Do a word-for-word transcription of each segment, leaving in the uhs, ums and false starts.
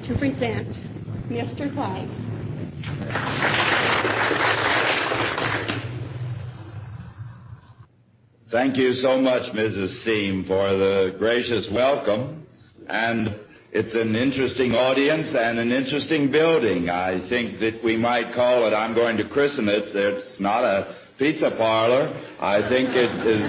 to present Mister White. Thank you so much, Missus Seam, for the gracious welcome. And it's an interesting audience and an interesting building. I think that we might call it, I'm going to christen it, it's not a pizza parlor. I think it is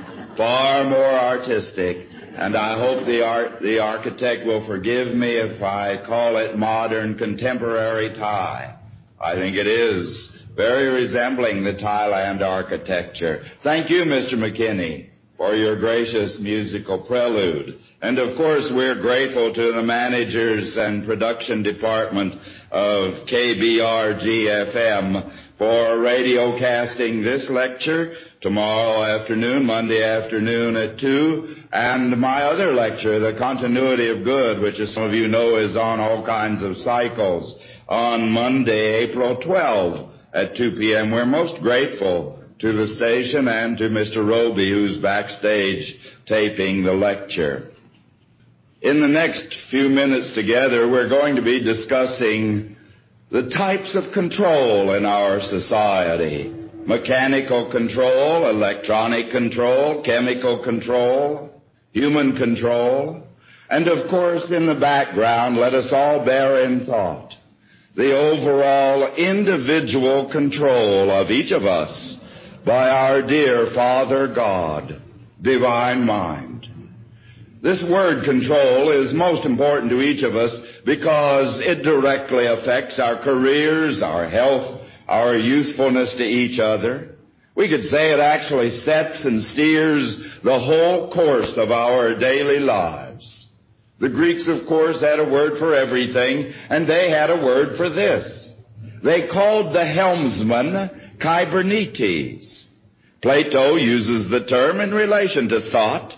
far more artistic. And I hope the art, the architect will forgive me if I call it modern contemporary Thai. I think it is very resembling the Thailand architecture. Thank you, Mister McKinney, for your gracious musical prelude. And, of course, we're grateful to the managers and production department of K B R G F M for radio casting this lecture tomorrow afternoon, Monday afternoon at two, and my other lecture, The Continuity of Good, which, as some of you know, is on all kinds of cycles, on Monday, April twelfth at two p.m. We're most grateful to the station and to Mister Roby, who's backstage taping the lecture. In the next few minutes together, we're going to be discussing the types of control in our society. Mechanical control, electronic control, chemical control, human control. And, of course, in the background, let us all bear in thought the overall individual control of each of us by our dear Father God, Divine Mind. This word control is most important to each of us because it directly affects our careers, our health, our usefulness to each other. We could say it actually sets and steers the whole course of our daily lives. The Greeks, of course, had a word for everything, and they had a word for this. They called the helmsman Kybernetes. Plato uses the term in relation to thought.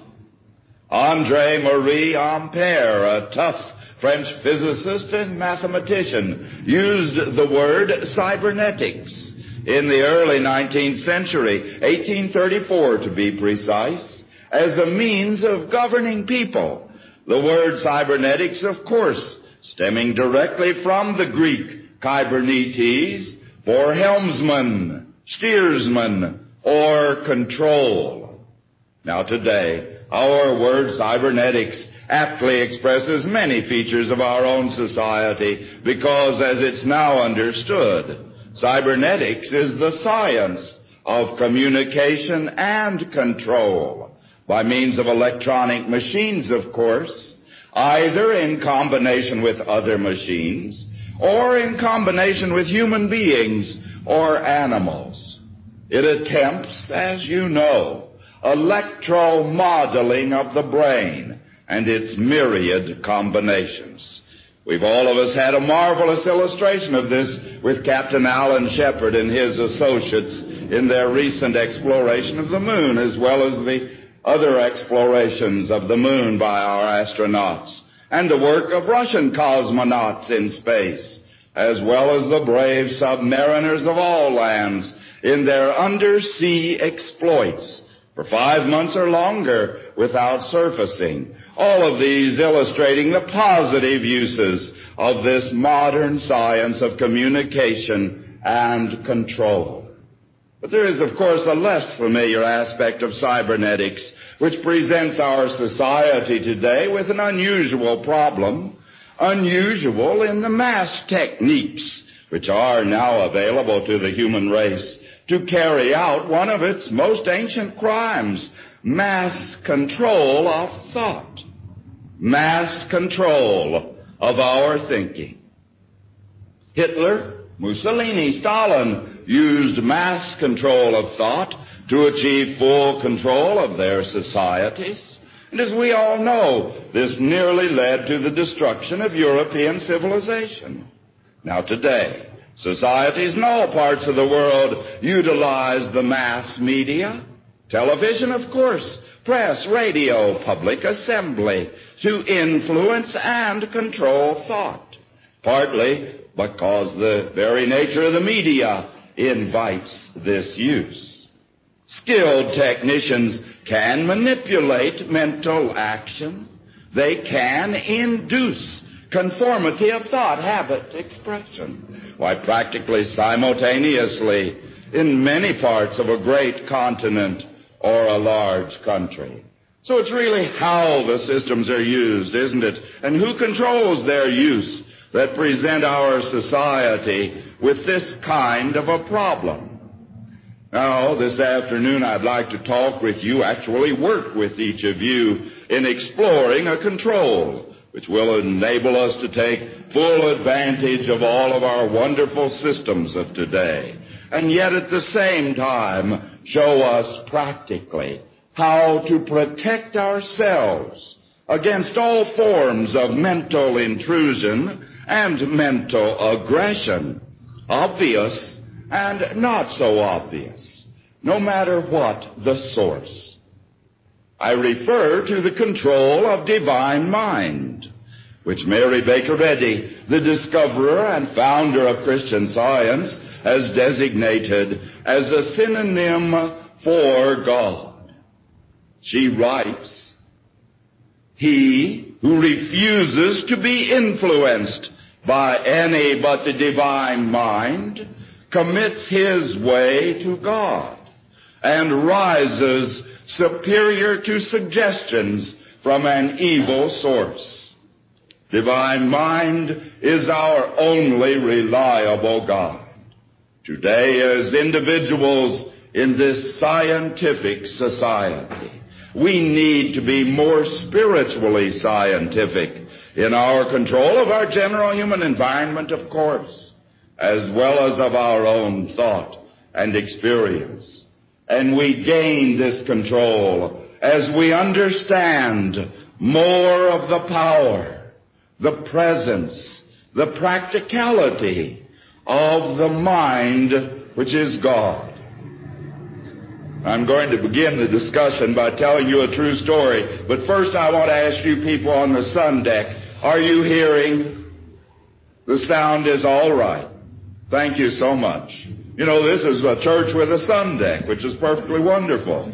André Marie Ampère, a tough French physicist and mathematician, used the word cybernetics in the early nineteenth century, eighteen thirty-four to be precise, as a means of governing people. The word cybernetics, of course, stemming directly from the Greek kybernetes for helmsman, steersman, or control. Now today, our word cybernetics aptly expresses many features of our own society because, as it's now understood, cybernetics is the science of communication and control by means of electronic machines, of course, either in combination with other machines or in combination with human beings or animals. It attempts, as you know, electromodeling of the brain and its myriad combinations. We've all of us had a marvelous illustration of this with Captain Alan Shepard and his associates in their recent exploration of the moon, as well as the other explorations of the moon by our astronauts, and the work of Russian cosmonauts in space, as well as the brave submariners of all lands in their undersea exploits for five months or longer without surfacing. All of these illustrating the positive uses of this modern science of communication and control. But there is, of course, a less familiar aspect of cybernetics which presents our society today with an unusual problem, unusual in the mass techniques which are now available to the human race to carry out one of its most ancient crimes, mass control of thought, mass control of our thinking. Hitler, Mussolini, Stalin used mass control of thought to achieve full control of their societies. And as we all know, this nearly led to the destruction of European civilization. Now today, societies in all parts of the world utilize the mass media, television, of course, press, radio, public assembly, to influence and control thought, partly because the very nature of the media invites this use. Skilled technicians can manipulate mental action. They can induce conformity of thought, habit, expression. Why, practically simultaneously in many parts of a great continent or a large country. So it's really how the systems are used, isn't it? And who controls their use that present our society with this kind of a problem. Now, this afternoon I'd like to talk with you, actually work with each of you in exploring a control which will enable us to take full advantage of all of our wonderful systems of today, and yet at the same time show us practically how to protect ourselves against all forms of mental intrusion and mental aggression, obvious and not so obvious, no matter what the source. I refer to the control of divine mind, which Mary Baker Eddy, the discoverer and founder of Christian Science, has designated as a synonym for God. She writes, "He who refuses to be influenced by any but the divine mind commits his way to God and rises superior to suggestions from an evil source. Divine mind is our only reliable guide. Today, as individuals in this scientific society, we need to be more spiritually scientific in our control of our general human environment, of course, as well as of our own thought and experience. And we gain this control as we understand more of the power, the presence, the practicality of the mind which is God. I'm going to begin the discussion by telling you a true story, but first I want to ask you people on the sun deck, are you hearing? The sound is all right. Thank you so much. You know, this is a church with a sun deck, which is perfectly wonderful.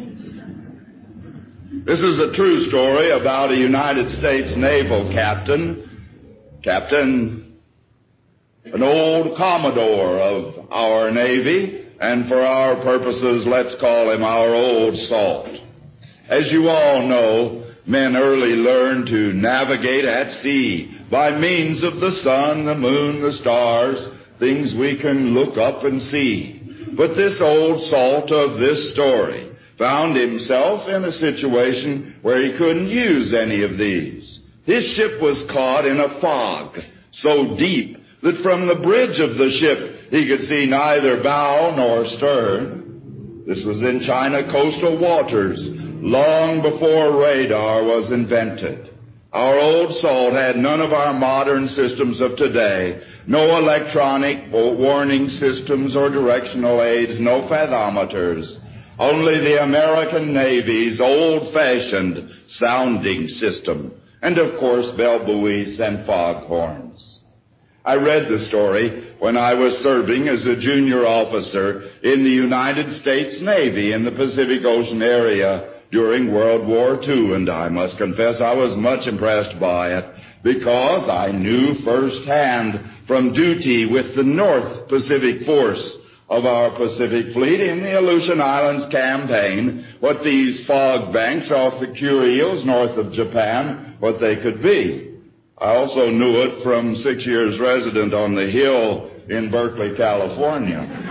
This is a true story about a United States naval captain, Captain, an old Commodore of our Navy, and for our purposes, let's call him our old salt. As you all know, men early learn to navigate at sea by means of the sun, the moon, the stars, things we can look up and see. But this old salt of this story found himself in a situation where he couldn't use any of these. His ship was caught in a fog so deep that from the bridge of the ship he could see neither bow nor stern. This was in China coastal waters, long before radar was invented. Our old salt had none of our modern systems of today, no electronic warning systems or directional aids, no fathometers, only the American Navy's old-fashioned sounding system, and of course bell buoys and foghorns. I read the story when I was serving as a junior officer in the United States Navy in the Pacific Ocean area during World War Two, and I must confess I was much impressed by it because I knew firsthand from duty with the North Pacific Force of our Pacific Fleet in the Aleutian Islands campaign what these fog banks off the Kuriles north of Japan, what they could be. I also knew it from six years resident on the Hill in Berkeley, California.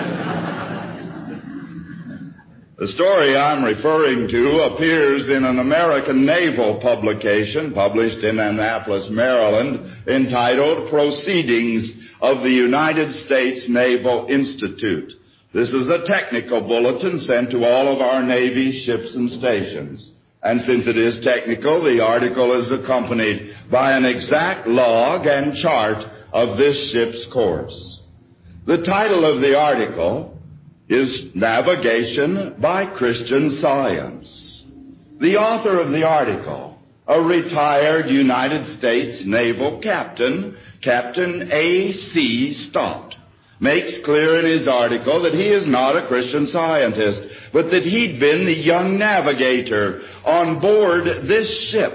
The story I'm referring to appears in an American naval publication published in Annapolis, Maryland, entitled Proceedings of the United States Naval Institute. This is a technical bulletin sent to all of our Navy ships and stations. And since it is technical, the article is accompanied by an exact log and chart of this ship's course. The title of the article is Navigation by Christian Science. The author of the article, a retired United States naval captain, Captain A C Stott, makes clear in his article that he is not a Christian Scientist, but that he'd been the young navigator on board this ship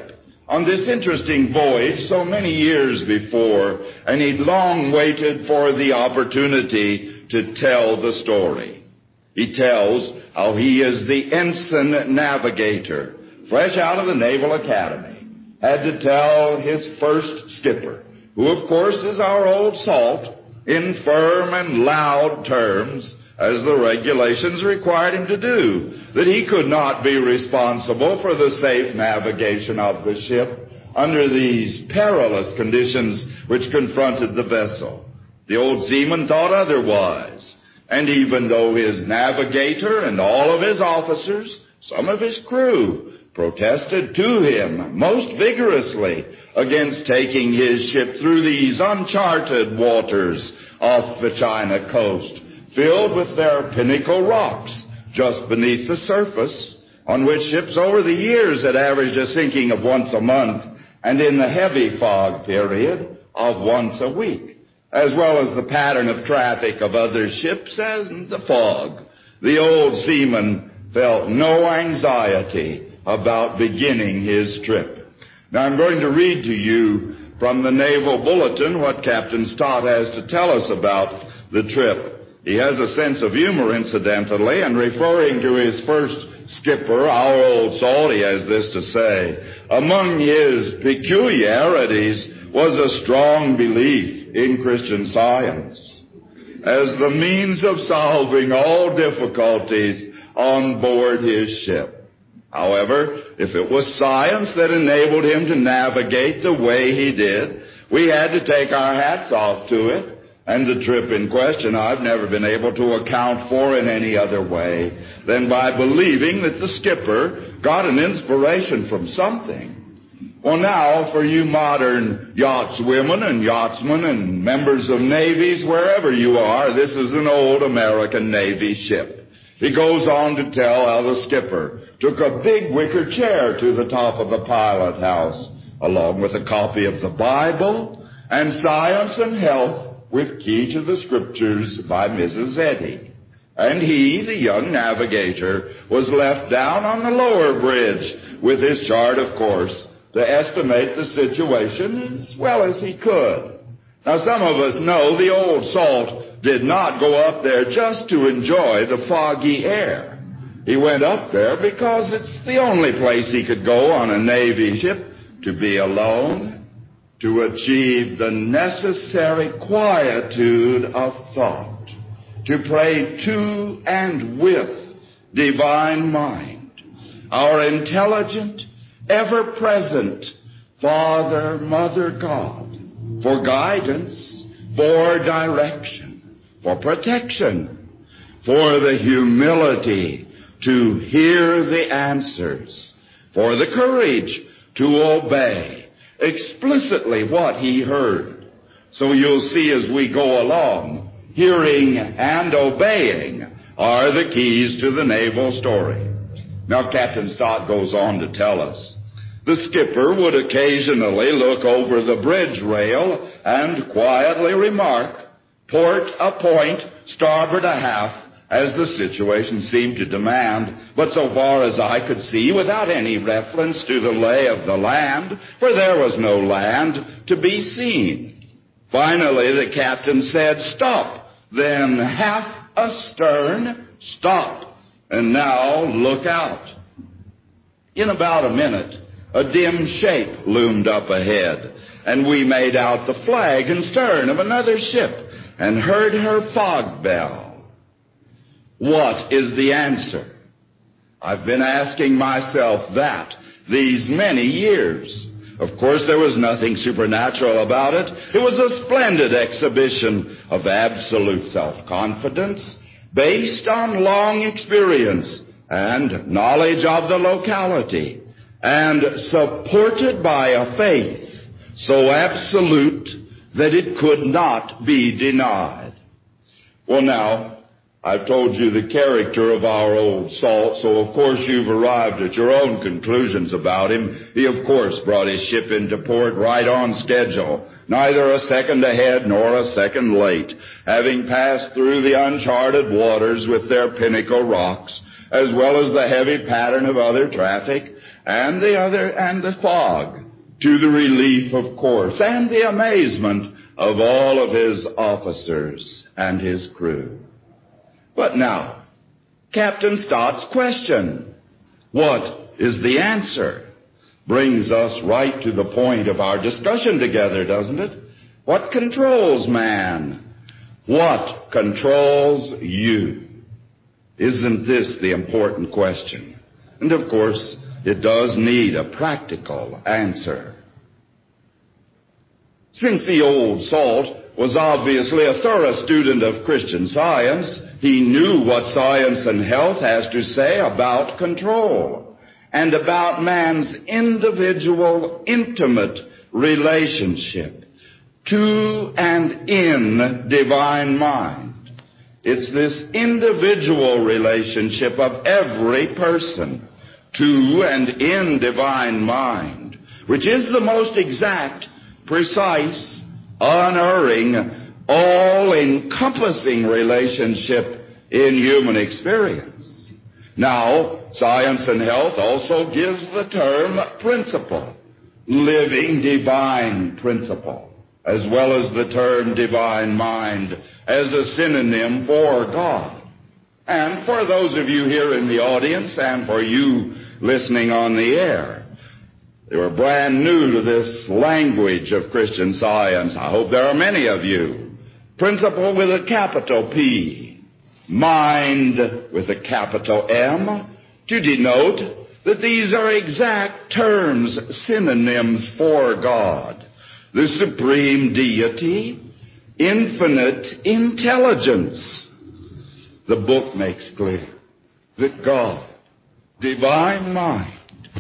on this interesting voyage so many years before, and he'd long waited for the opportunity to tell the story. He tells how he is the ensign navigator, fresh out of the Naval Academy, had to tell his first skipper, who of course is our old Salt, in firm and loud terms, as the regulations required him to do, that he could not be responsible for the safe navigation of the ship under these perilous conditions which confronted the vessel. The old seaman thought otherwise, and even though his navigator and all of his officers, some of his crew, protested to him most vigorously against taking his ship through these uncharted waters off the China coast, filled with their pinnacle rocks just beneath the surface, on which ships over the years had averaged a sinking of once a month, and in the heavy fog period of once a week, as well as the pattern of traffic of other ships and the fog. The old seaman felt no anxiety about beginning his trip. Now I'm going to read to you from the Naval Bulletin what Captain Stott has to tell us about the trip. He has a sense of humor, incidentally, and referring to his first skipper, our old Salt, he has this to say: among his peculiarities was a strong belief in Christian Science as the means of solving all difficulties on board his ship. However, if it was science that enabled him to navigate the way he did, we had to take our hats off to it. And the trip in question I've never been able to account for in any other way than by believing that the skipper got an inspiration from something. Well, now, for you modern yachtswomen and yachtsmen and members of navies, wherever you are, this is an old American Navy ship. He goes on to tell how the skipper took a big wicker chair to the top of the pilot house, along with a copy of the Bible and Science and Health with Key to the Scriptures by Missus Eddy. And he, the young navigator, was left down on the lower bridge with his chart, of course, to estimate the situation as well as he could. Now, some of us know the old Salt did not go up there just to enjoy the foggy air. He went up there because it's the only place he could go on a Navy ship to be alone, to achieve the necessary quietude of thought, to pray to and with divine mind, our intelligent, ever-present Father, Mother God, for guidance, for direction, for protection, for the humility to hear the answers, for the courage to obey explicitly what he heard. So you'll see as we go along, hearing and obeying are the keys to the naval story. Now, Captain Stott goes on to tell us, the skipper would occasionally look over the bridge rail and quietly remark, port a point, starboard a half, as the situation seemed to demand, but so far as I could see, without any reference to the lay of the land, for there was no land to be seen. Finally, the captain said, stop, then half astern, stop, and now look out. In about a minute, a dim shape loomed up ahead, and we made out the flag and stern of another ship and heard her fog bell. What is the answer? I've been asking myself that these many years. Of course, there was nothing supernatural about it. It was a splendid exhibition of absolute self-confidence based on long experience and knowledge of the locality, and supported by a faith so absolute that it could not be denied. Well, now, I've told you the character of our old Salt, so of course you've arrived at your own conclusions about him. He, of course, brought his ship into port right on schedule, neither a second ahead nor a second late, having passed through the uncharted waters with their pinnacle rocks, as well as the heavy pattern of other traffic and the other and the fog. to the relief, of course, and the amazement of all of his officers and his crew. But now, Captain Stott's question, what is the answer, brings us right to the point of our discussion together, doesn't it? What controls man? What controls you? Isn't this the important question? And of course, it does need a practical answer. Since the old salt was obviously a thorough student of Christian Science, he knew what Science and Health has to say about control and about man's individual, intimate relationship to and in divine mind. It's this individual relationship of every person to and in divine mind, which is the most exact, precise, unerring, all-encompassing relationship in human experience. Now, Science and Health also gives the term principle, living divine principle, as well as the term divine mind as a synonym for God. And for those of you here in the audience and for you listening on the air, they were brand new to this language of Christian Science. I hope there are many of you. Principle with a capital P, mind with a capital M, to denote that these are exact terms, synonyms for God, the supreme deity, infinite intelligence. The book makes clear that God, divine mind,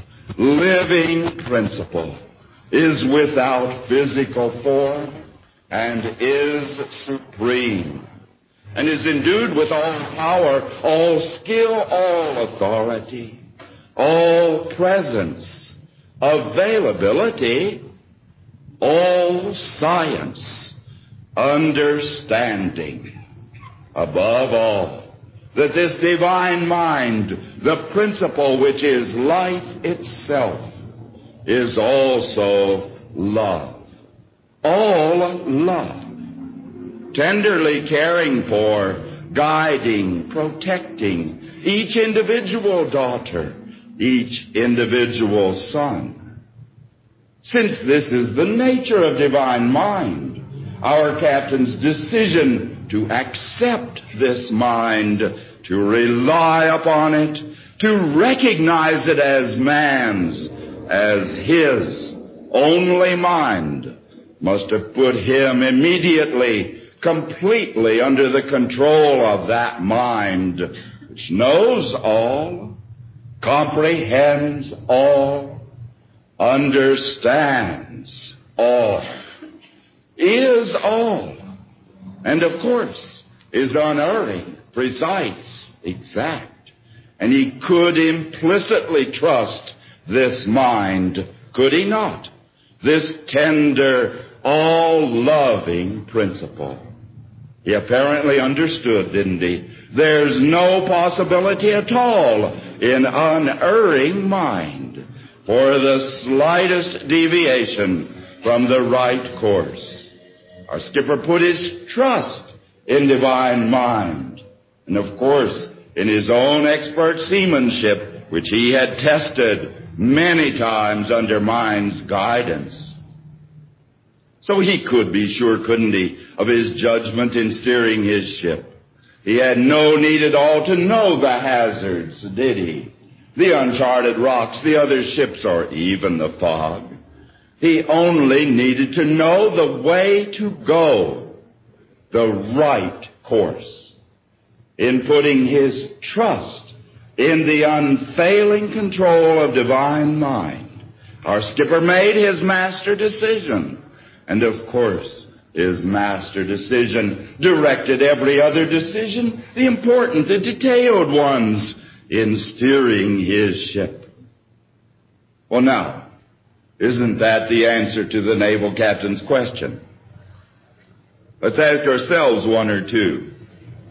living principle, is without physical form and is supreme, and is endued with all power, all skill, all authority, all presence, availability, all science, understanding. Above all, that this divine mind, the principle which is life itself, is also love. All love. Tenderly caring for, guiding, protecting each individual daughter, each individual son. Since this is the nature of divine mind, our captain's decision to accept this mind, to rely upon it, to recognize it as man's, as his only mind, must have put him immediately, completely under the control of that mind, which knows all, comprehends all, understands all, is all, and of course is unerring, precise, exact. And he could implicitly trust this mind, could he not? This tender, all-loving principle. He apparently understood, didn't he? There's no possibility at all in unerring mind for the slightest deviation from the right course. Our skipper put his trust in divine mind, and of course in his own expert seamanship, which he had tested many times under mind's guidance. So he could be sure, couldn't he, of his judgment in steering his ship. He had no need at all to know the hazards, did he? The uncharted rocks, the other ships, or even the fog. He only needed to know the way to go, the right course. In putting his trust in the unfailing control of divine mind, our skipper made his master decision. And of course, his master decision directed every other decision, the important, the detailed ones, in steering his ship. Well, now, isn't that the answer to the naval captain's question? Let's ask ourselves one or two.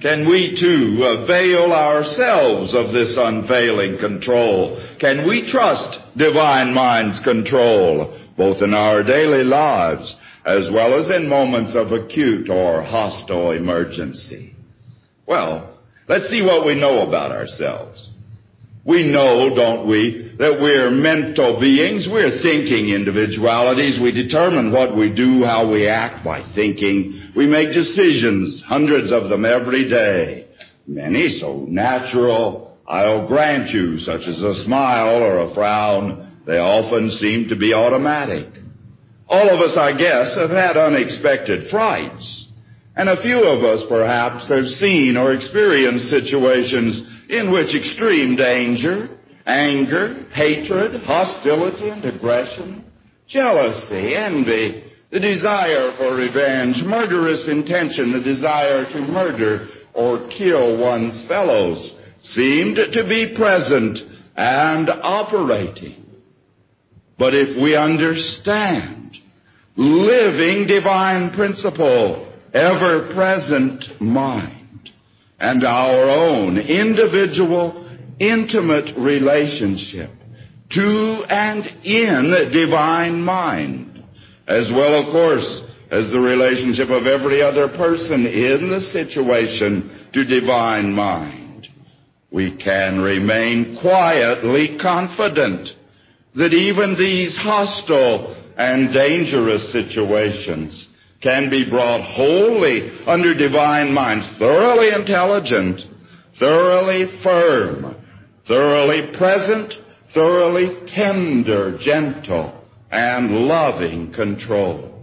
Can we too avail ourselves of this unfailing control? Can we trust divine mind's control, both in our daily lives as well as in moments of acute or hostile emergency? Well, let's see what we know about ourselves. We know, don't we, that we're mental beings. We're thinking individualities. We determine what we do, how we act by thinking. We make decisions, hundreds of them every day. Many so natural, I'll grant you, such as a smile or a frown. They often seem to be automatic. All of us, I guess, have had unexpected frights. And a few of us, perhaps, have seen or experienced situations in which extreme danger, anger, hatred, hostility, and aggression, jealousy, envy, the desire for revenge, murderous intention, the desire to murder or kill one's fellows, seemed to be present and operating. But if we understand living divine principle, ever-present mind, and our own individual, intimate relationship to and in divine mind, as well, of course, as the relationship of every other person in the situation to divine mind, we can remain quietly confident that even these hostile and dangerous situations can be brought wholly under divine minds, thoroughly intelligent, thoroughly firm, thoroughly present, thoroughly tender, gentle, and loving control.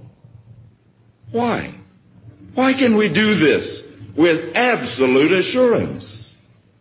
Why? Why can we do this with absolute assurance?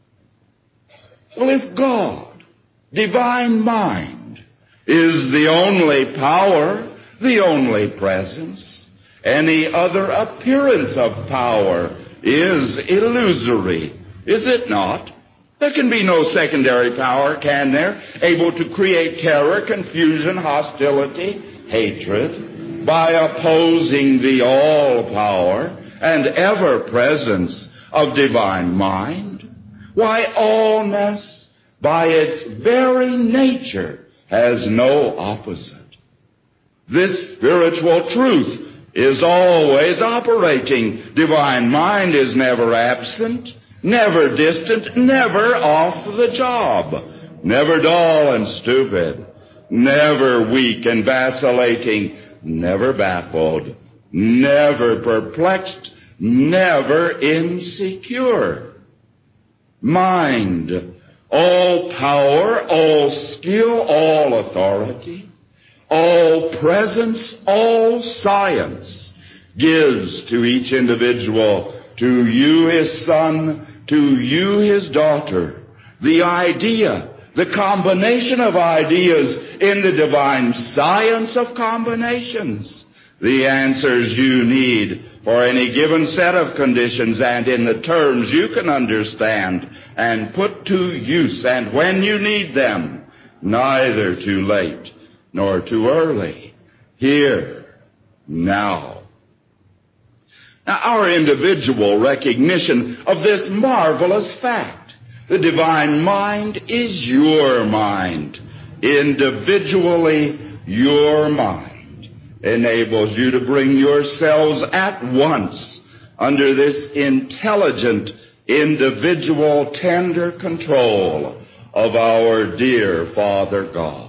Well, if God, divine mind, is the only power, the only presence, any other appearance of power is illusory, is it not? There can be no secondary power, can there, able to create terror, confusion, hostility, hatred, by opposing the all-power and ever-presence of divine mind? Why, allness, by its very nature, has no opposite. This spiritual truth is always operating. Divine mind is never absent, never distant, never off the job, never dull and stupid, never weak and vacillating, never baffled, never perplexed, never insecure. Mind, all power, all skill, all authority, all presence, all science, gives to each individual, to you his son, to you his daughter, the idea, the combination of ideas in the divine science of combinations, the answers you need for any given set of conditions and in the terms you can understand and put to use, and when you need them, neither too late nor too early, here, now. Now, our individual recognition of this marvelous fact, the divine mind is your mind, individually your mind, enables you to bring yourselves at once under this intelligent, individual, tender control of our dear Father God.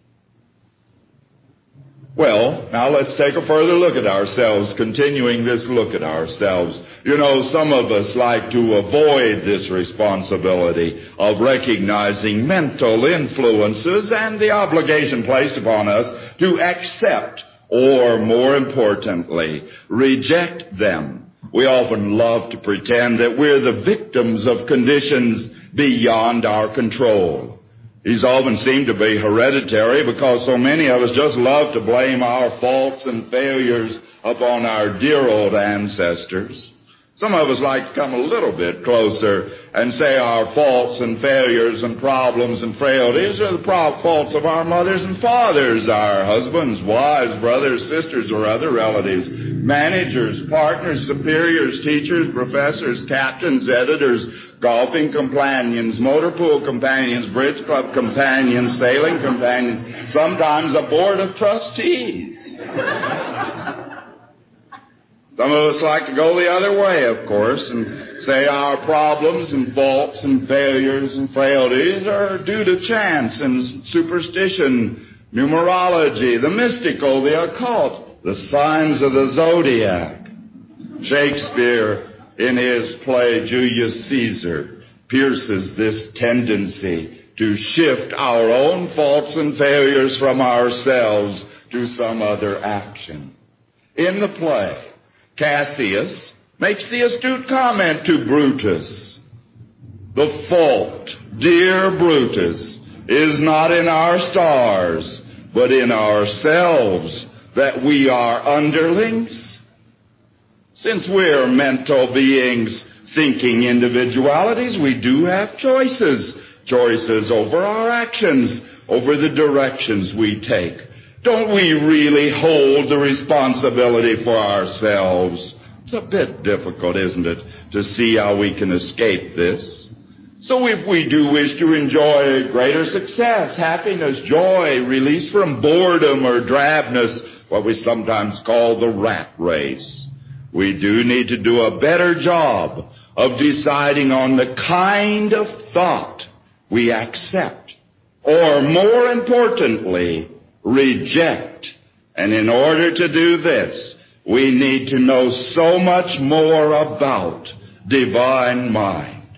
Well, now let's take a further look at ourselves, continuing this look at ourselves. You know, some of us like to avoid this responsibility of recognizing mental influences and the obligation placed upon us to accept, or more importantly, reject them. We often love to pretend that we're the victims of conditions beyond our control. These often seem to be hereditary because so many of us just love to blame our faults and failures upon our dear old ancestors. Some of us like to come a little bit closer and say our faults and failures and problems and frailties are the pro- faults of our mothers and fathers, our husbands, wives, brothers, sisters, or other relatives, managers, partners, superiors, teachers, professors, captains, editors, golfing companions, motor pool companions, bridge club companions, sailing companions, sometimes a board of trustees. Some of us like to go the other way, of course, and say our problems and faults and failures and frailties are due to chance and superstition, numerology, the mystical, the occult, the signs of the zodiac. Shakespeare, in his play Julius Caesar, pierces this tendency to shift our own faults and failures from ourselves to some other action. In the play, Cassius makes the astute comment to Brutus, "The fault, dear Brutus, is not in our stars, but in ourselves, that we are underlings." Since we're mental beings, thinking individualities, we do have choices, choices over our actions, over the directions we take. Don't we really hold the responsibility for ourselves? It's a bit difficult, isn't it, to see how we can escape this? So if we do wish to enjoy greater success, happiness, joy, release from boredom or drabness, what we sometimes call the rat race, we do need to do a better job of deciding on the kind of thought we accept, or more importantly, reject. And in order to do this, we need to know so much more about divine mind.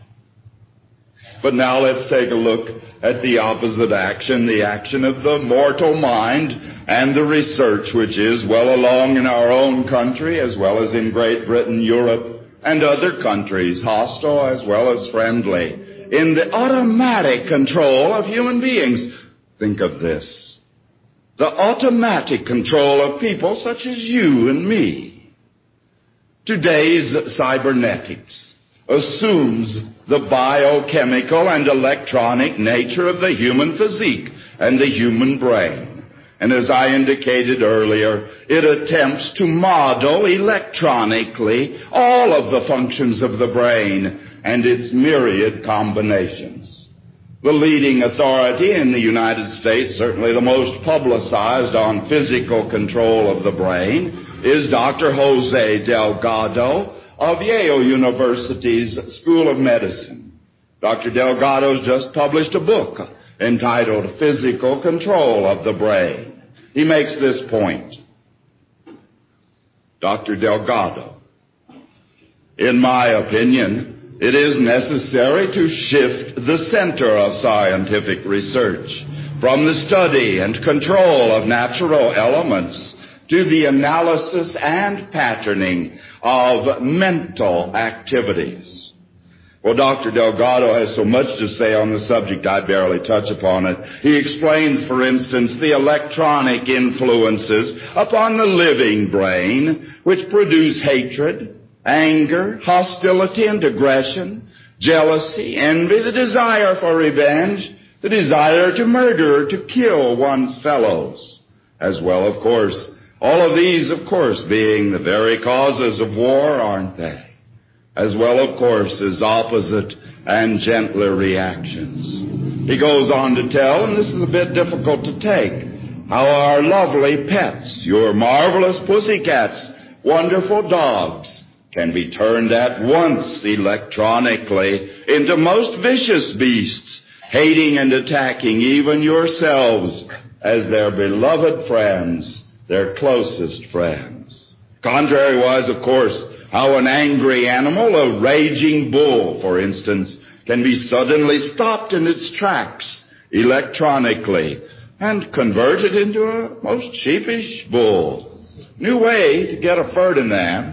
But now let's take a look at the opposite action, the action of the mortal mind, and the research which is well along in our own country as well as in Great Britain, Europe, and other countries, hostile as well as friendly, in the automatic control of human beings. Think of this. The automatic control of people such as you and me. Today's cybernetics assumes the biochemical and electronic nature of the human physique and the human brain. And as I indicated earlier, it attempts to model electronically all of the functions of the brain and its myriad combinations. The leading authority in the United States, certainly the most publicized on physical control of the brain, is Doctor Jose Delgado of Yale University's School of Medicine. Doctor Delgado's just published a book entitled Physical Control of the Brain. He makes this point. Doctor Delgado, in my opinion, it is necessary to shift the center of scientific research from the study and control of natural elements to the analysis and patterning of mental activities. Well, Doctor Delgado has so much to say on the subject, I barely touch upon it. He explains, for instance, the electronic influences upon the living brain which produce hatred, anger, hostility and aggression, jealousy, envy, the desire for revenge, the desire to murder or to kill one's fellows. As well, of course, all of these, of course, being the very causes of war, aren't they? As well, of course, as opposite and gentler reactions. He goes on to tell, and this is a bit difficult to take, how our lovely pets, your marvelous pussycats, wonderful dogs, can be turned at once electronically into most vicious beasts, hating and attacking even yourselves as their beloved friends, their closest friends. Contrariwise, of course, how an angry animal, a raging bull, for instance, can be suddenly stopped in its tracks electronically and converted into a most sheepish bull. New way to get a Ferdinand.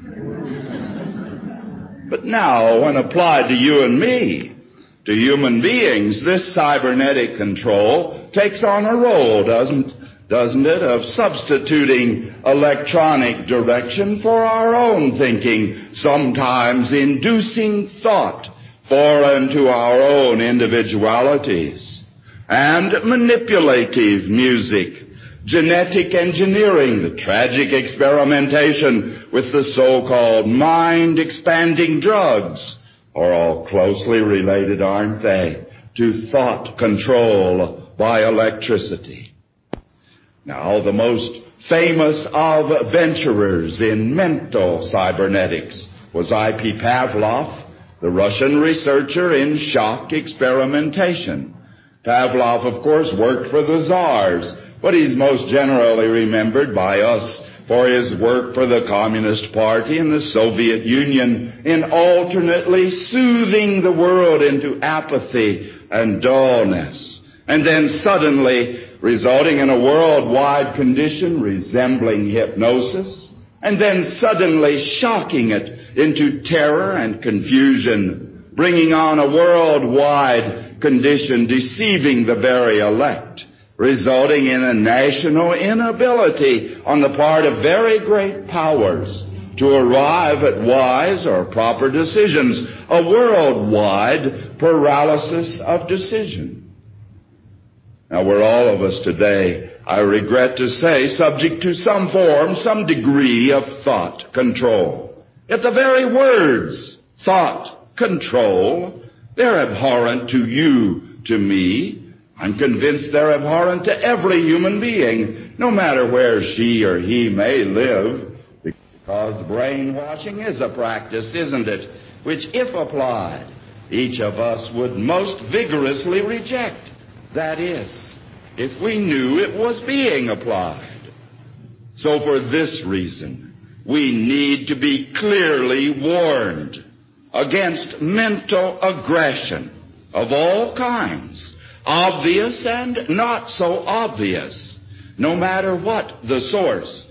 But now, when applied to you and me, to human beings, this cybernetic control takes on a role, doesn't doesn't it, of substituting electronic direction for our own thinking, sometimes inducing thought foreign to our own individualities, and manipulative music, genetic engineering, the tragic experimentation with the so-called mind-expanding drugs, are all closely related, aren't they, to thought control by electricity. Now, the most famous of venturers in mental cybernetics was I P Pavlov, the Russian researcher in shock experimentation. Pavlov, of course, worked for the Tsars, but he's most generally remembered by us for his work for the Communist Party and the Soviet Union in alternately soothing the world into apathy and dullness, and then suddenly resulting in a worldwide condition resembling hypnosis, and then suddenly shocking it into terror and confusion, bringing on a worldwide condition deceiving the very elect, resulting in a national inability on the part of very great powers to arrive at wise or proper decisions, a worldwide paralysis of decision. Now, we're all of us today, I regret to say, subject to some form, some degree of thought control. Yet the very words, thought control, they're abhorrent to you, to me. I'm convinced they're abhorrent to every human being, no matter where she or he may live, because brainwashing is a practice, isn't it, which, if applied, each of us would most vigorously reject. That is, if we knew it was being applied. So for this reason, we need to be clearly warned against mental aggression of all kinds, obvious and not so obvious, no matter what the source,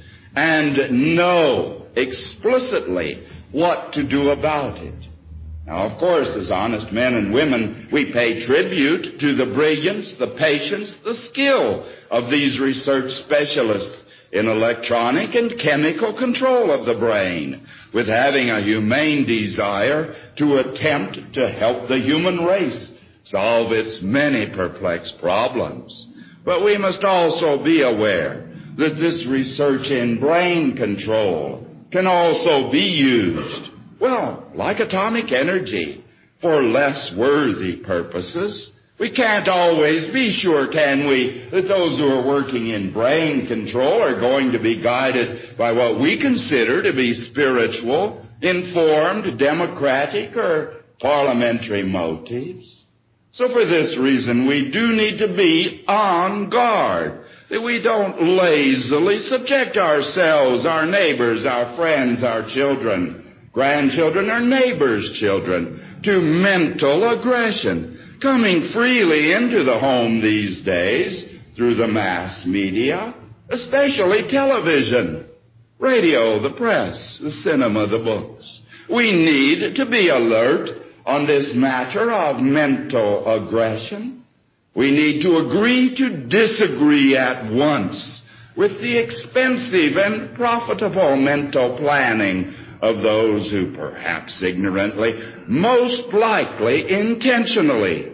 and know explicitly what to do about it. Now, of course, as honest men and women, we pay tribute to the brilliance, the patience, the skill of these research specialists in electronic and chemical control of the brain, with having a humane desire to attempt to help the human race solve its many perplexed problems. But we must also be aware that this research in brain control can also be used, well, like atomic energy, for less worthy purposes. We can't always be sure, can we, that those who are working in brain control are going to be guided by what we consider to be spiritual, informed, democratic, or parliamentary motives. So for this reason, we do need to be on guard, that we don't lazily subject ourselves, our neighbors, our friends, our children, grandchildren, or neighbors' children, to mental aggression, coming freely into the home these days through the mass media, especially television, radio, the press, the cinema, the books. We need to be alert on this matter of mental aggression. We need to agree to disagree at once with the expensive and profitable mental planning of those who, perhaps ignorantly, most likely intentionally,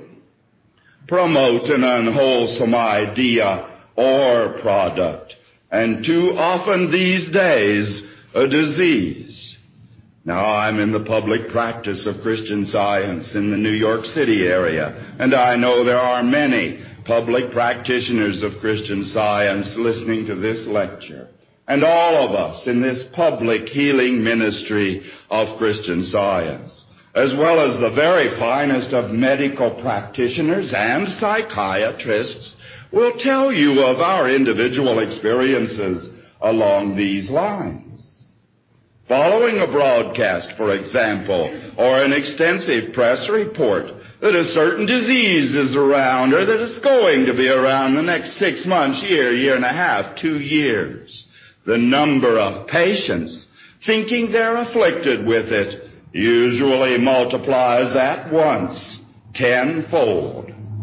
promote an unwholesome idea or product, and too often these days, a disease. Now, I'm in the public practice of Christian Science in the New York City area, and I know there are many public practitioners of Christian Science listening to this lecture. And all of us in this public healing ministry of Christian Science, as well as the very finest of medical practitioners and psychiatrists, will tell you of our individual experiences along these lines. Following a broadcast, for example, or an extensive press report that a certain disease is around or that it's going to be around the next six months, year, year and a half, two years, the number of patients thinking they're afflicted with it usually multiplies at once tenfold.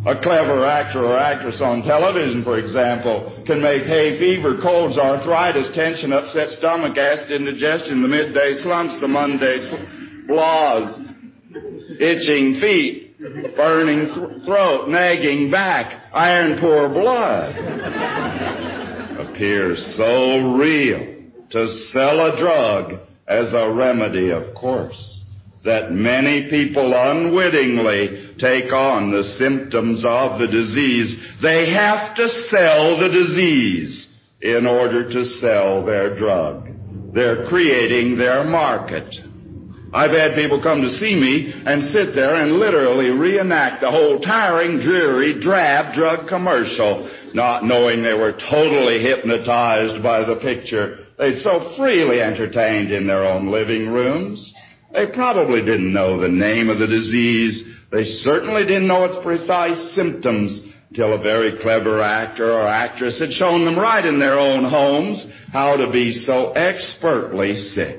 A clever actor or actress on television, for example, can make hay fever, colds, arthritis, tension, upset stomach, acid indigestion, the midday slumps, the Monday sl- blahs, itching feet, burning th- throat, nagging back, iron poor blood. Appears so real to sell a drug as a remedy, of course, that many people unwittingly take on the symptoms of the disease. They have to sell the disease in order to sell their drug. They're creating their market. I've had people come to see me and sit there and literally reenact the whole tiring, dreary, drab drug commercial, not knowing they were totally hypnotized by the picture they'd so freely entertained in their own living rooms. They probably didn't know the name of the disease. They certainly didn't know its precise symptoms until a very clever actor or actress had shown them right in their own homes how to be so expertly sick.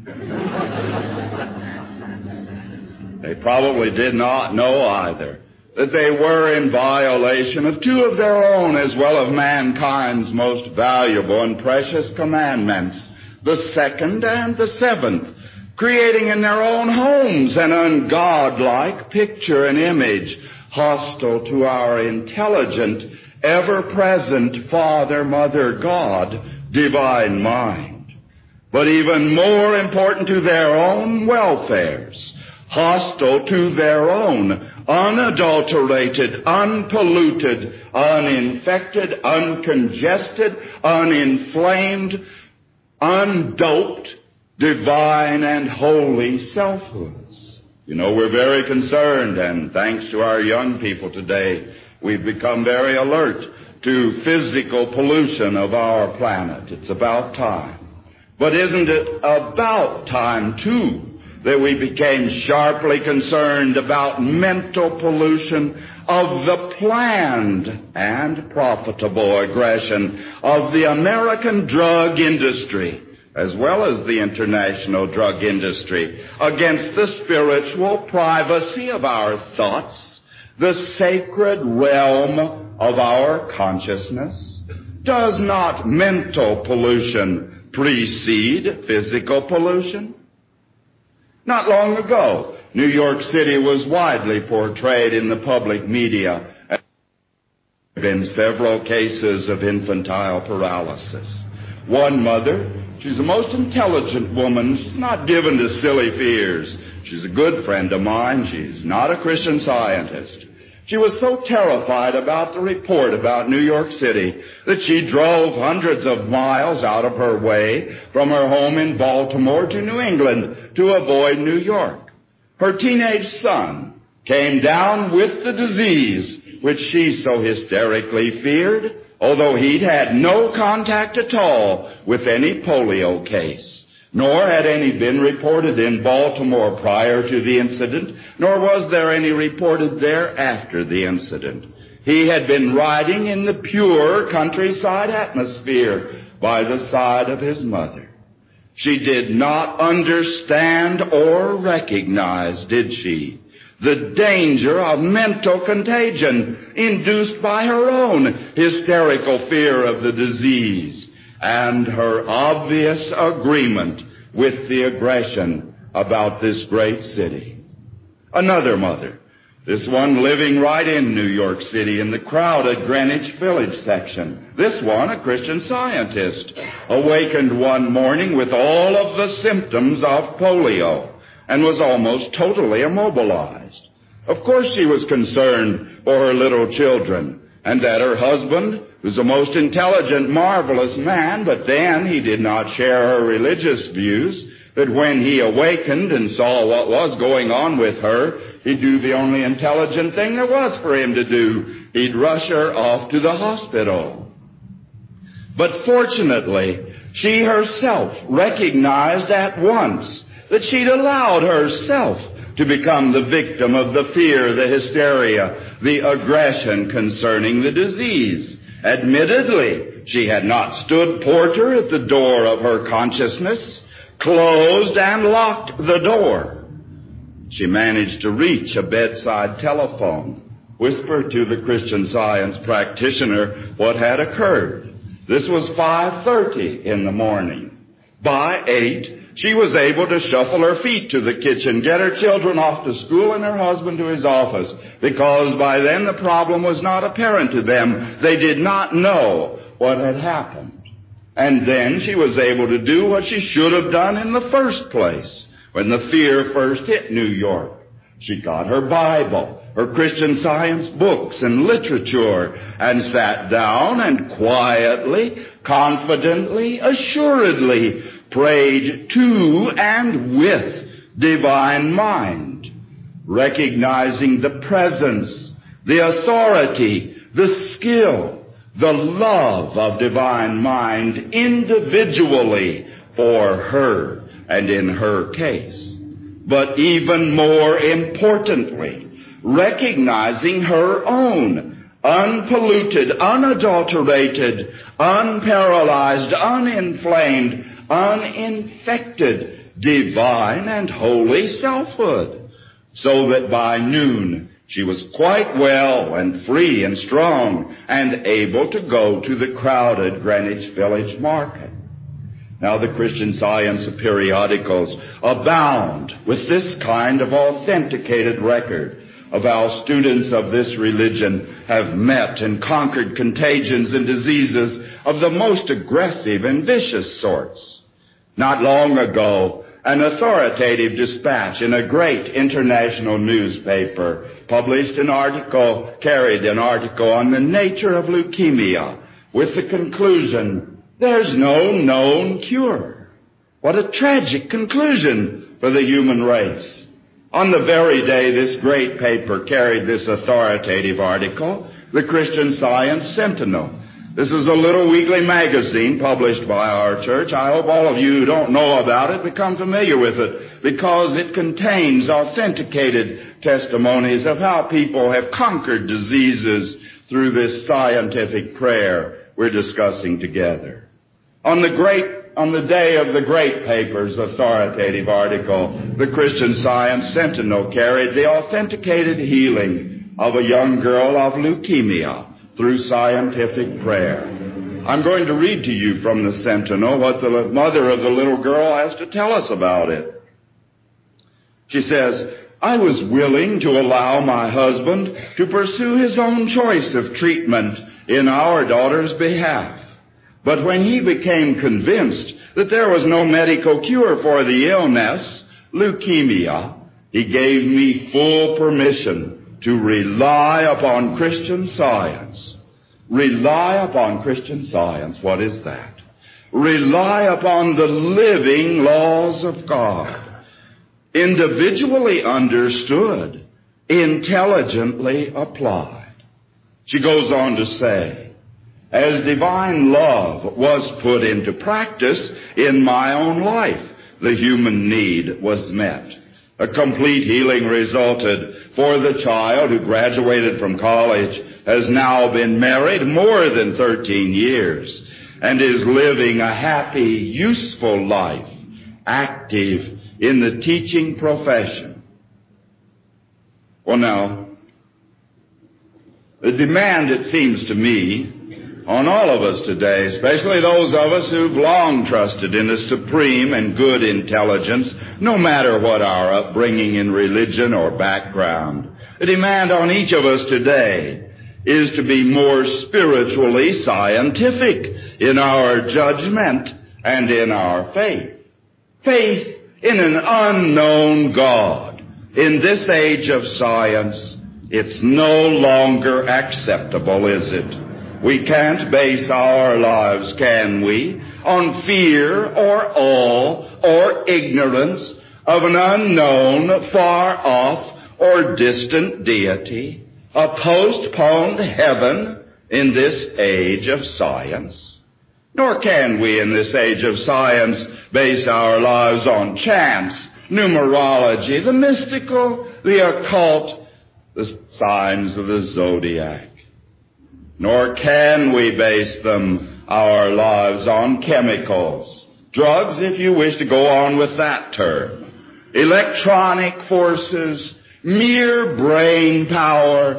They probably did not know either that they were in violation of two of their own as well as mankind's most valuable and precious commandments, the second and the seventh, creating in their own homes an ungodlike picture and image hostile to our intelligent, ever-present Father, Mother, God, divine mind. But even more important to their own welfares, hostile to their own unadulterated, unpolluted, uninfected, uncongested, uninflamed, undoped, divine and holy selfhoods. You know, we're very concerned, and thanks to our young people today, we've become very alert to physical pollution of our planet. It's about time. But isn't it about time, too, that we became sharply concerned about mental pollution of the planned and profitable aggression of the American drug industry, as well as the international drug industry, against the spiritual privacy of our thoughts, the sacred realm of our consciousness? Does not mental pollution precede physical pollution? Not long ago, New York City was widely portrayed in the public media. There have been several cases of infantile paralysis. One mother, she's the most intelligent woman. She's not given to silly fears. She's a good friend of mine. She's not a Christian Scientist. She was so terrified about the report about New York City that she drove hundreds of miles out of her way from her home in Baltimore to New England to avoid New York. Her teenage son came down with the disease which she so hysterically feared, although he'd had no contact at all with any polio case. Nor had any been reported in Baltimore prior to the incident, nor was there any reported there after the incident. He had been riding in the pure countryside atmosphere by the side of his mother. She did not understand or recognize, did she, the danger of mental contagion induced by her own hysterical fear of the disease and her obvious agreement with the aggression about this great city. Another mother, this one living right in New York City in the crowded Greenwich Village section. This one, a Christian Scientist, awakened one morning with all of the symptoms of polio and was almost totally immobilized. Of course she was concerned for her little children and that her husband, who's a most intelligent, marvelous man, but then he did not share her religious views, that when he awakened and saw what was going on with her, he'd do the only intelligent thing there was for him to do. He'd rush her off to the hospital. But fortunately, she herself recognized at once that she'd allowed herself to become the victim of the fear, the hysteria, the aggression concerning the disease. Admittedly, she had not stood porter at the door of her consciousness, closed and locked the door. She managed to reach a bedside telephone, whisper to the Christian Science practitioner what had occurred. This was five thirty in the morning. By eight, she was able to shuffle her feet to the kitchen, get her children off to school and her husband to his office, because by then the problem was not apparent to them. They did not know what had happened. And then she was able to do what she should have done in the first place when the fear first hit New York. She got her Bible, her Christian Science books and literature, and sat down and quietly, confidently, assuredly prayed to and with divine mind, recognizing the presence, the authority, the skill, the love of divine mind individually for her and in her case. But even more importantly, recognizing her own unpolluted, unadulterated, unparalyzed, uninflamed, uninfected, divine and holy selfhood, so that by noon she was quite well and free and strong and able to go to the crowded Greenwich Village market. Now, the Christian Science periodicals abound with this kind of authenticated record of how students of this religion have met and conquered contagions and diseases of the most aggressive and vicious sorts. Not long ago, an authoritative dispatch in a great international newspaper published an article, carried an article on the nature of leukemia with the conclusion, there's no known cure. What a tragic conclusion for the human race. On the very day this great paper carried this authoritative article, the Christian Science Sentinel. This is a little weekly magazine published by our church. I hope all of you who don't know about it become familiar with it, because it contains authenticated testimonies of how people have conquered diseases through this scientific prayer we're discussing together. On the great, on the day of the great paper's authoritative article, the Christian Science Sentinel carried the authenticated healing of a young girl of leukemia through scientific prayer. I'm going to read to you from the Sentinel what the mother of the little girl has to tell us about it. She says, I was willing to allow my husband to pursue his own choice of treatment in our daughter's behalf. But when he became convinced that there was no medical cure for the illness, leukemia, he gave me full permission to rely upon Christian Science. Rely upon Christian Science. What is that? Rely upon the living laws of God, individually understood, intelligently applied. She goes on to say, as divine love was put into practice in my own life, the human need was met. A complete healing resulted for the child who graduated from college, has now been married more than thirteen years, and is living a happy, useful life, active in the teaching profession. Well, now, the demand, it seems to me, on all of us today, especially those of us who've long trusted in a supreme and good intelligence, no matter what our upbringing in religion or background, the demand on each of us today is to be more spiritually scientific in our judgment and in our faith. Faith in an unknown God. In this age of science, it's no longer acceptable, is it? We can't base our lives, can we, on fear or awe or ignorance of an unknown, far-off, or distant deity, a postponed heaven in this age of science. Nor can we, in this age of science, base our lives on chance, numerology, the mystical, the occult, the signs of the zodiac. Nor can we base them, our lives, on chemicals, drugs, if you wish to go on with that term, electronic forces, mere brain power,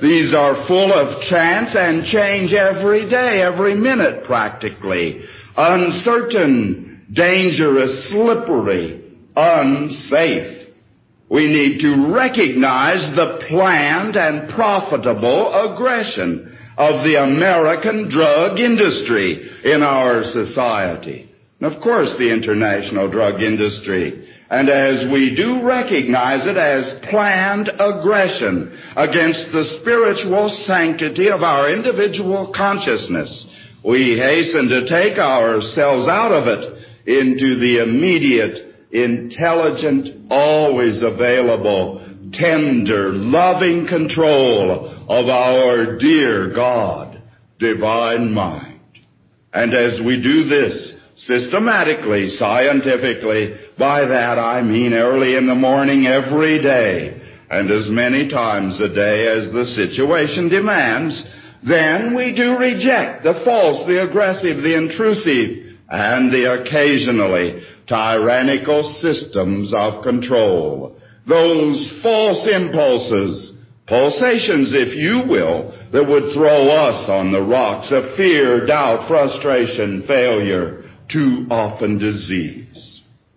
These are full of chance and change every day, every minute practically. Uncertain, dangerous, slippery, unsafe. We need to recognize the planned and profitable aggression of the American drug industry in our society. And of course, the international drug industry. And as we do recognize it as planned aggression against the spiritual sanctity of our individual consciousness, we hasten to take ourselves out of it into the immediate, intelligent, always available, tender, loving control of our dear God, divine mind. And as we do this systematically, scientifically, by that I mean early in the morning every day, and as many times a day as the situation demands, then we do reject the false, the aggressive, the intrusive, and the occasionally tyrannical systems of control. Those false impulses, pulsations, if you will, that would throw us on the rocks of fear, doubt, frustration, failure, too often disease.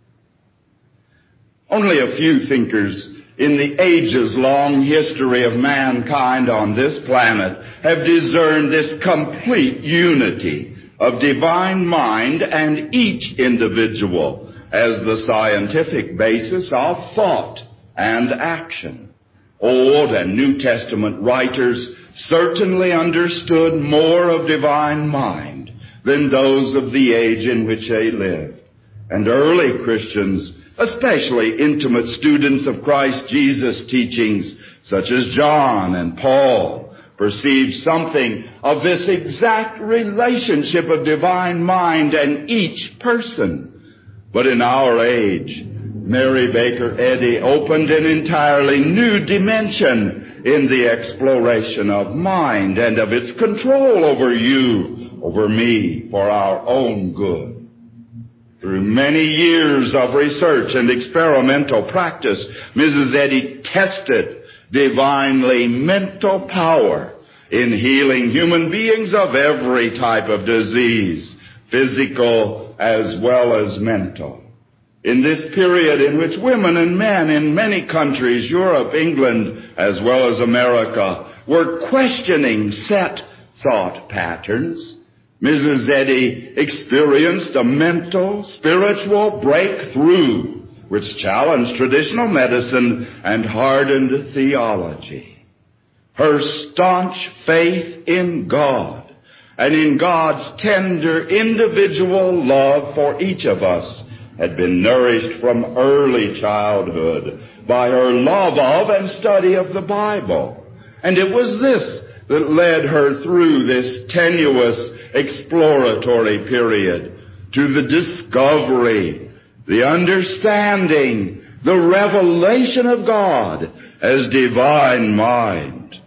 Only a few thinkers in the ages-long history of mankind on this planet have discerned this complete unity of divine mind and each individual as the scientific basis of thought and action. Old and New Testament writers certainly understood more of divine mind than those of the age in which they lived. And early Christians, especially intimate students of Christ Jesus' teachings, such as John and Paul, perceived something of this exact relationship of divine mind and each person. But in our age, Mary Baker Eddy opened an entirely new dimension in the exploration of mind and of its control over you, over me, for our own good. Through many years of research and experimental practice, Missus Eddy tested divinely mental power in healing human beings of every type of disease, physical as well as mental. In this period in which women and men in many countries, Europe, England, as well as America, were questioning set thought patterns, Missus Eddy experienced a mental, spiritual breakthrough which challenged traditional medicine and hardened theology. Her staunch faith in God and in God's tender individual love for each of us had been nourished from early childhood by her love of and study of the Bible. And it was this that led her through this tenuous exploratory period to the discovery, the understanding, the revelation of God as divine mind,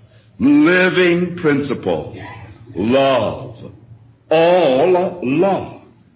living principle, love, all love.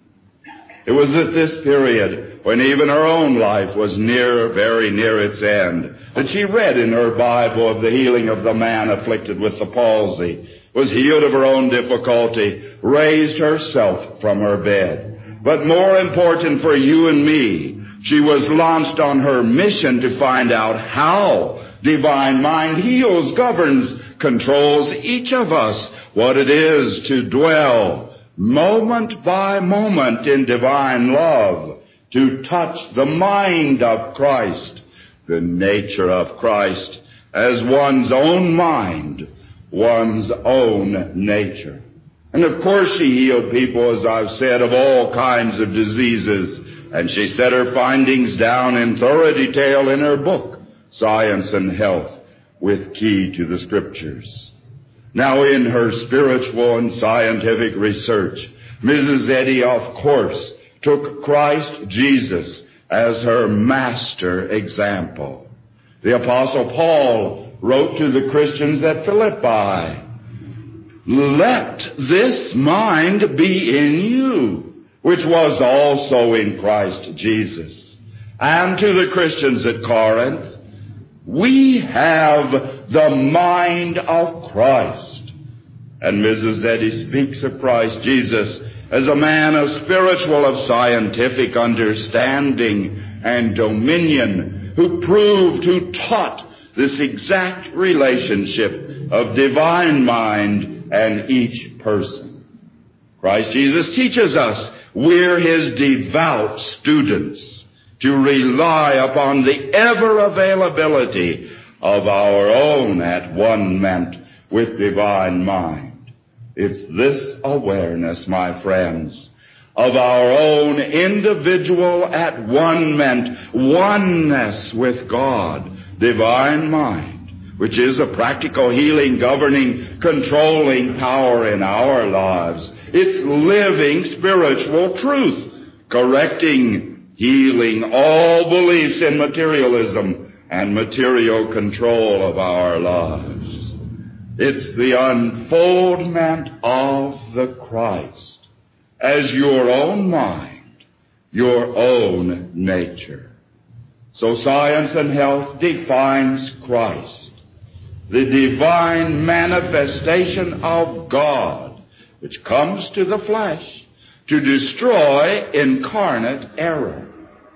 It was at this period, when even her own life was near, very near its end, that she read in her Bible of the healing of the man afflicted with the palsy, was healed of her own difficulty, raised herself from her bed. But more important for you and me, she was launched on her mission to find out how divine mind heals, governs, controls each of us, what it is to dwell moment by moment in divine love, to touch the mind of Christ, the nature of Christ, as one's own mind, one's own nature. And of course she healed people, as I've said, of all kinds of diseases, and she set her findings down in thorough detail in her book, Science and Health, with key to the Scriptures. Now, in her spiritual and scientific research, Missus Eddy, of course, took Christ Jesus as her master example. The Apostle Paul wrote to the Christians at Philippi, "Let this mind be in you, which was also in Christ Jesus." And to the Christians at Corinth, We have the mind of Christ. And Missus Eddy speaks of Christ Jesus as a man of spiritual, of scientific understanding and dominion, who proved, who taught this exact relationship of divine mind and each person. Christ Jesus teaches us we're His devout students to rely upon the ever availability of our own at one ment with divine mind. It's this awareness, my friends, of our own individual at one ment, oneness with God, divine mind, which is a practical healing, governing, controlling power in our lives. It's living spiritual truth, correcting, healing all beliefs in materialism and material control of our lives. It's the unfoldment of the Christ as your own mind, your own nature. So science and health defines Christ, the divine manifestation of God, which comes to the flesh to destroy incarnate error.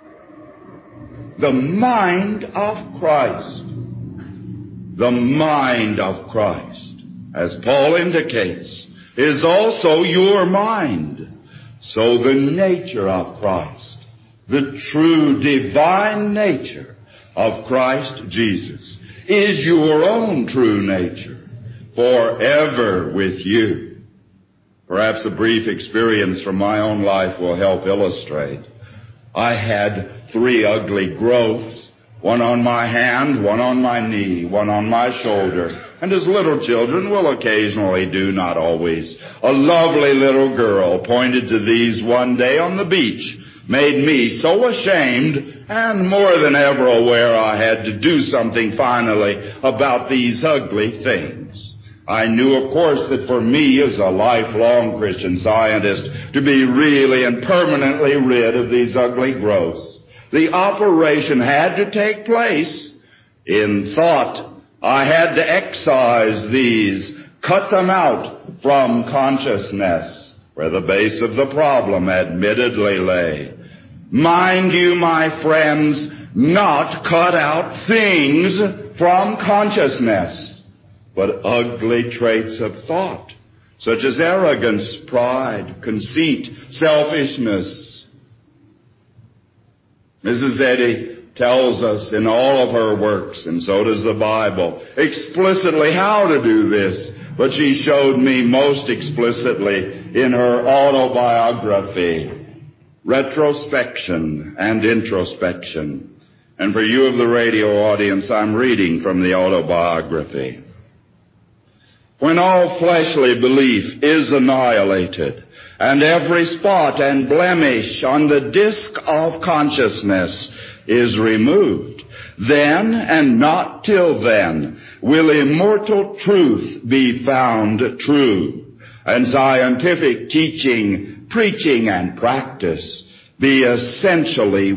The mind of Christ. The mind of Christ, as Paul indicates, is also your mind. So the nature of Christ, the true divine nature of Christ Jesus, is your own true nature, forever with you. Perhaps a brief experience from my own life will help illustrate. I had three ugly growths, one on my hand, one on my knee, one on my shoulder, and as little children will occasionally do, not always. A lovely little girl pointed to these one day on the beach, made me so ashamed and more than ever aware I had to do something finally about these ugly things. I knew, of course, that for me as a lifelong Christian Scientist to be really and permanently rid of these ugly growths, the operation had to take place in thought. I had to excise these, cut them out from consciousness, where the base of the problem admittedly lay. Mind you, my friends, not cut out things from consciousness, but ugly traits of thought, such as arrogance, pride, conceit, selfishness. Missus Eddy tells us in all of her works, and so does the Bible, explicitly how to do this, but she showed me most explicitly in her autobiography, Retrospection and Introspection. And for you of the radio audience, I'm reading from the autobiography. When all fleshly belief is annihilated, and every spot and blemish on the disk of consciousness is removed, then and not till then will immortal truth be found true, and scientific teaching, preaching, and practice be essentially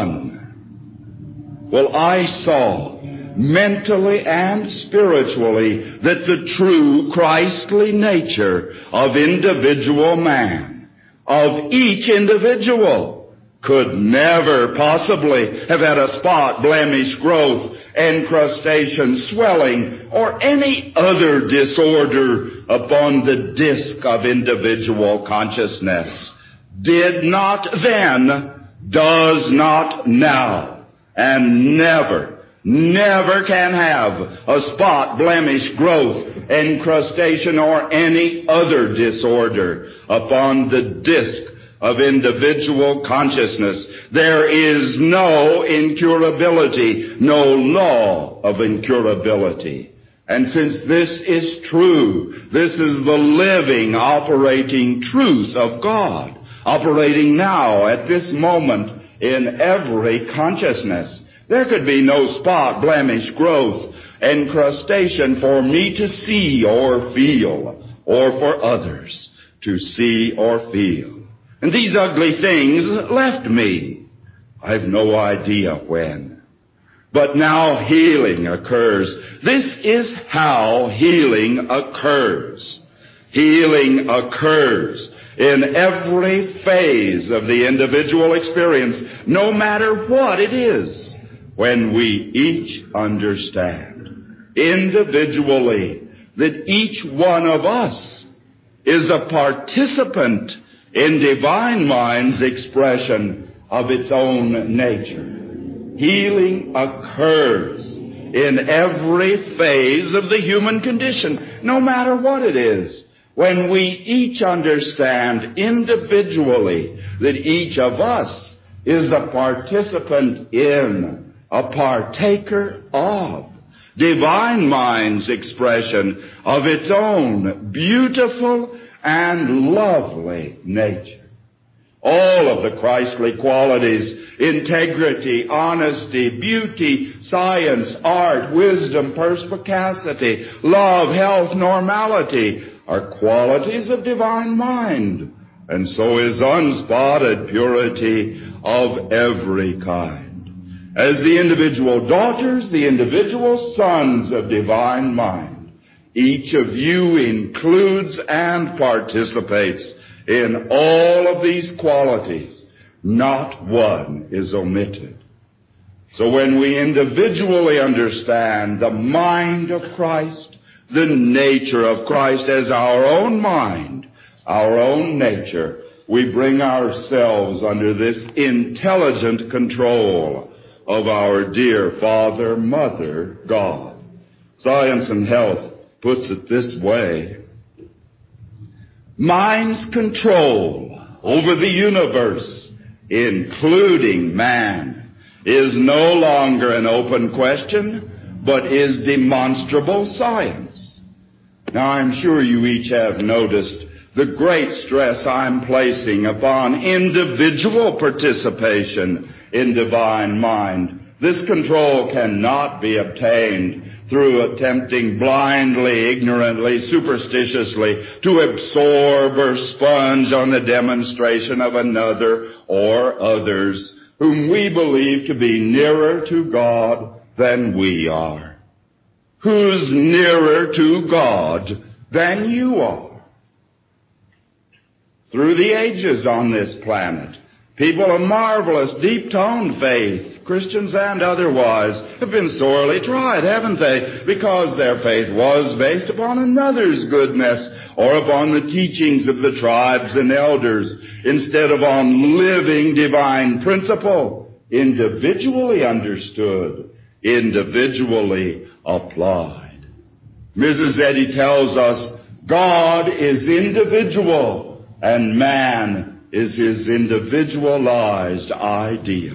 one. Well, I saw mentally and spiritually that the true Christly nature of individual man, of each individual, could never possibly have had a spot, blemish, growth, encrustation, swelling, or any other disorder upon the disk of individual consciousness. Did not then, does not now, and never Never can have a spot, blemish, growth, encrustation, or any other disorder upon the disk of individual consciousness. There is no incurability, no law of incurability. And since this is true, this is the living, operating truth of God, operating now at this moment in every consciousness. There could be no spot, blemish, growth, encrustation for me to see or feel, or for others to see or feel. And these ugly things left me. I've no idea when. but now healing occurs. This is how healing occurs. Healing occurs in every phase of the individual experience, no matter what it is, when we each understand individually that each one of us is a participant in divine mind's expression of its own nature. Healing occurs in every phase of the human condition, no matter what it is, when we each understand individually that each of us is a participant in, a partaker of, divine mind's expression of its own beautiful and lovely nature. All of the Christly qualities, integrity, honesty, beauty, science, art, wisdom, perspicacity, love, health, normality, are qualities of divine mind, and so is unspotted purity of every kind. As the individual daughters, the individual sons of divine mind, each of you includes and participates in all of these qualities. Not one is omitted. So when we individually understand the mind of Christ, the nature of Christ as our own mind, our own nature, we bring ourselves under this intelligent control of our dear Father, Mother, God. Science and Health puts it this way: mind's control over the universe, including man, is no longer an open question, but is demonstrable science. Now, I'm sure you each have noticed the great stress I'm placing upon individual participation in divine mind. This control cannot be obtained through attempting blindly, ignorantly, superstitiously to absorb or sponge on the demonstration of another or others whom we believe to be nearer to God than we are. Who's nearer to God than you are? Through the ages on this planet, people of marvelous, deep-toned faith, Christians and otherwise, have been sorely tried, haven't they? Because their faith was based upon another's goodness or upon the teachings of the tribes and elders instead of on living divine principle, individually understood, individually applied. Missus Eddy tells us God is individual and man is his individualized idea.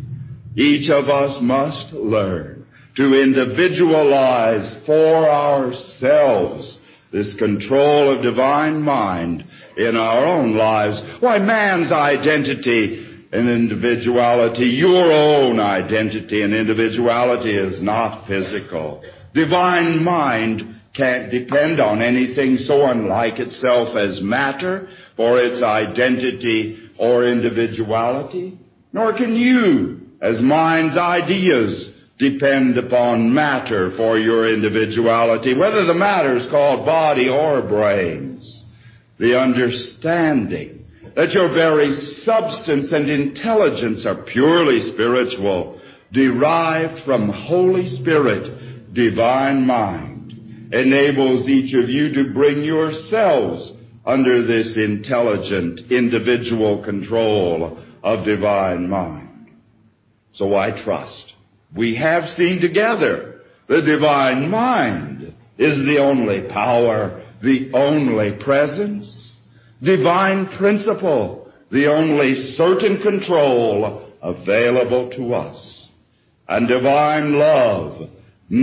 Each of us must learn to individualize for ourselves this control of divine mind in our own lives. Why, man's identity and individuality, your own identity and individuality, is not physical. Divine mind can't depend on anything so unlike itself as matter for its identity or individuality, nor can you, as mind's ideas, depend upon matter for your individuality, whether the matter is called body or brains. The understanding that your very substance and intelligence are purely spiritual, derived from Holy Spirit, divine mind, enables each of you to bring yourselves under this intelligent individual control of divine mind. So I trust we have seen together the divine mind is the only power, the only presence, divine principle, the only certain control available to us. And divine love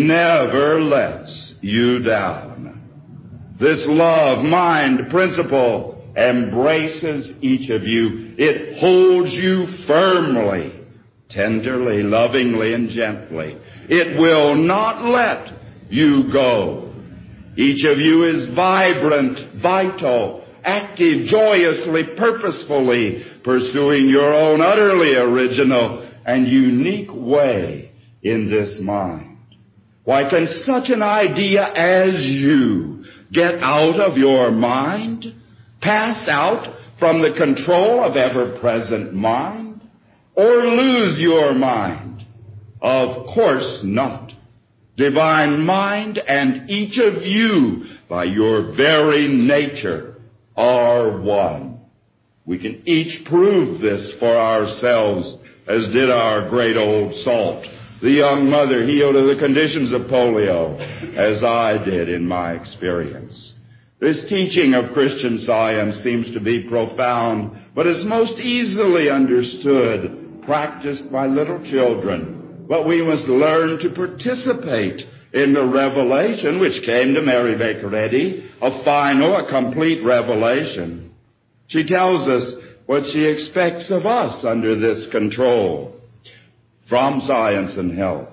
never lets you down. This love, mind, principle embraces each of you. It holds you firmly, tenderly, lovingly, and gently. It will not let you go. Each of you is vibrant, vital, active, joyously, purposefully pursuing your own utterly original and unique way in this mind? Why, can such an idea as you get out of your mind? Pass out from the control of ever-present mind? Or lose your mind? Of course not. Divine mind and each of you, by your very nature, are one. We can each prove this for ourselves, as did our great old salt, the young mother healed of the conditions of polio, as I did in my experience. This teaching of Christian Science seems to be profound, but is most easily understood, practiced by little children. But we must learn to participate in the revelation which came to Mary Baker Eddy, a final, a complete revelation. She tells us what she expects of us under this control from Science and Health.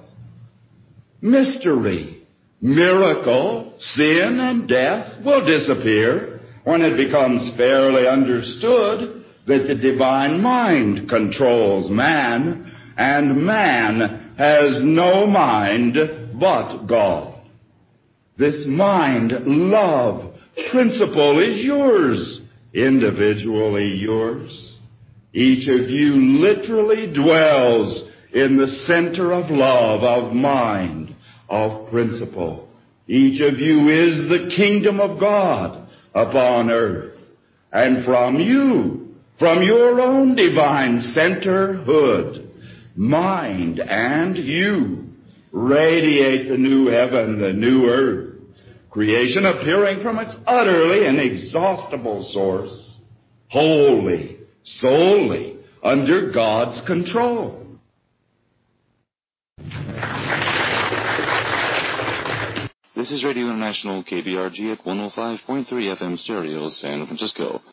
Mystery, miracle, sin, and death will disappear when it becomes fairly understood that the divine mind controls man, and man has no mind but God. This mind, love, principle is yours, individually yours. Each of you literally dwells in the center of love, of mind, of principle. Each of you is the kingdom of God upon earth. And from you, from your own divine centerhood, mind and you, radiate the new heaven, the new earth, creation appearing from its utterly inexhaustible source, wholly, solely under God's control. This is Radio International K B R G at one oh five point three F M stereo, San Francisco.